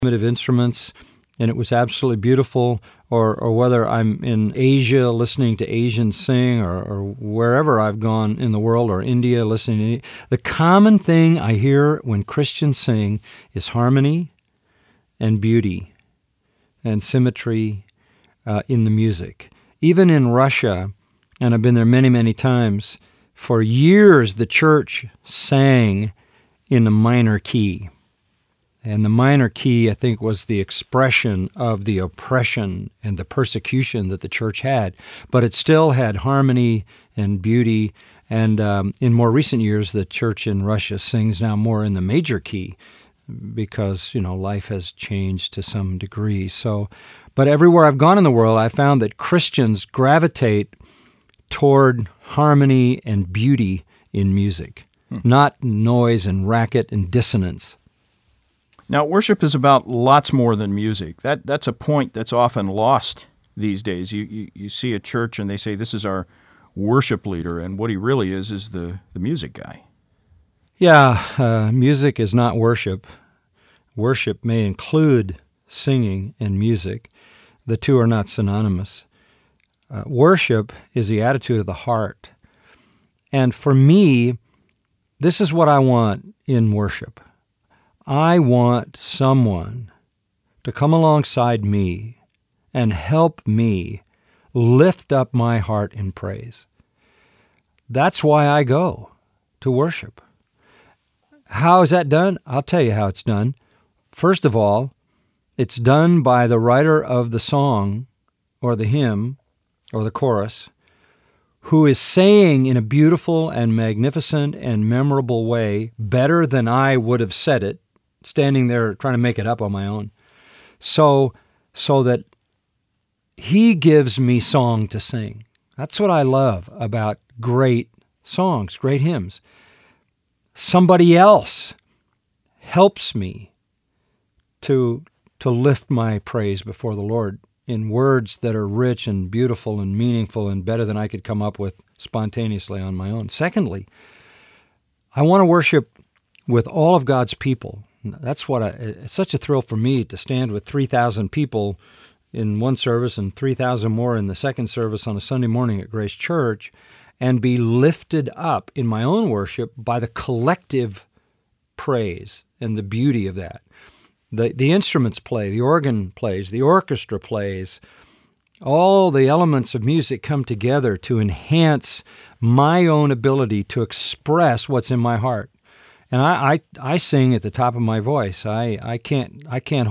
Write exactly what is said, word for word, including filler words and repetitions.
primitive instruments, and it was absolutely beautiful, or, or whether I'm in Asia listening to Asians sing, or, or wherever I've gone in the world, or India listening to, the common thing I hear when Christians sing is harmony and beauty and symmetry uh, in the music. Even in Russia, and I've been there many, many times, for years the church sang in the minor key. And the minor key, I think, was the expression of the oppression and the persecution that the church had. But it still had harmony and beauty. And um, in more recent years, the church in Russia sings now more in the major key because, you know, life has changed to some degree. So, but everywhere I've gone in the world, I found that Christians gravitate toward harmony and beauty in music, hmm. not noise and racket and dissonance. Now, worship is about lots more than music. That That's a point that's often lost these days. You, you you see a church and they say, this is our worship leader, and what he really is is the, the music guy. Yeah, uh, music is not worship. Worship may include singing and music. The two are not synonymous. Uh, worship is the attitude of the heart. And for me, this is what I want in worship. I want someone to come alongside me and help me lift up my heart in praise. That's why I go to worship. How is that done? I'll tell you how it's done. First of all, it's done by the writer of the song or the hymn or the chorus, who is saying in a beautiful and magnificent and memorable way, better than I would have said it, standing there trying to make it up on my own, so so that he gives me song to sing. That's what I love about great songs, great hymns. Somebody else helps me to to lift my praise before the Lord in words that are rich and beautiful and meaningful and better than I could come up with spontaneously on my own. Secondly, I want to worship with all of God's people. That's what I, it's such a thrill for me to stand with three thousand people in one service and three thousand more in the second service on a Sunday morning at Grace Church, and be lifted up in my own worship by the collective praise and the beauty of that. The, the instruments play, the organ plays, the orchestra plays. All the elements of music come together to enhance my own ability to express what's in my heart. And I, I, I sing at the top of my voice. I, I can't I can't